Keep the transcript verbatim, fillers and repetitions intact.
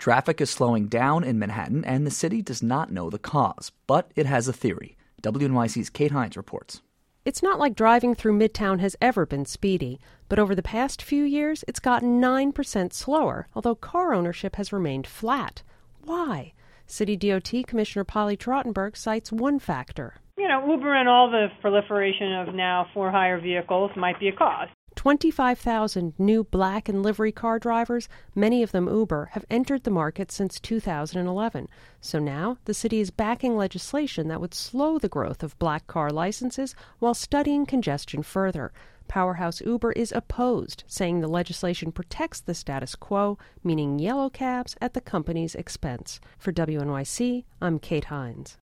Traffic is slowing down in Manhattan, and the city does not know the cause, but it has a theory. W N Y C's Kate Hines reports. It's not like driving through Midtown has ever been speedy, but over the past few years, it's gotten nine percent slower, although car ownership has remained flat. Why? City D O T Commissioner Polly Trottenberg cites one factor. You know, Uber and all the proliferation of now for-hire vehicles might be a cause. twenty-five thousand new black and livery car drivers, many of them Uber, have entered the market since two thousand eleven. So now the city is backing legislation that would slow the growth of black car licenses while studying congestion further. Powerhouse Uber is opposed, saying the legislation protects the status quo, meaning yellow cabs at the company's expense. For W N Y C, I'm Kate Hines.